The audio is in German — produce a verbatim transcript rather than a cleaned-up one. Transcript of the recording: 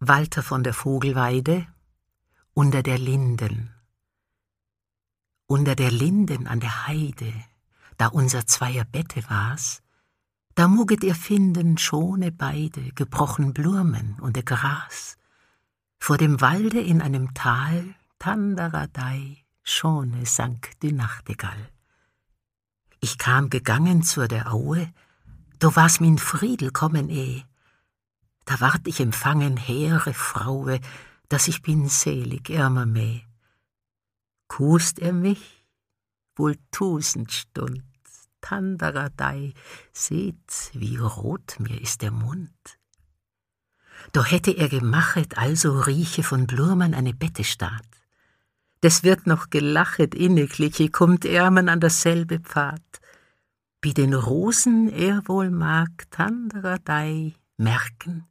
Walter von der Vogelweide, unter der Linden. Unter der Linden an der Heide, da unser zweier Bette war's, da muget ihr finden schone beide, gebrochen Blumen und der Gras. Vor dem Walde in einem Tal, Tandaradei, schone sank die Nachtigall. Ich kam gegangen zur der Aue, do war's min Friedel kommen eh. Da ward ich empfangen, hehre Fraue, dass ich bin selig ärmer meh. Kust er mich? Wohl tausend Stund, Tandaradei, seht, wie rot mir ist der Mund. Doch hätte er gemachet, also rieche von Blumen eine Bette staat. Des wird noch gelachet innigliche, kommt Ärmen an dasselbe Pfad. Wie den Rosen er wohl mag, Tandaradei, merken,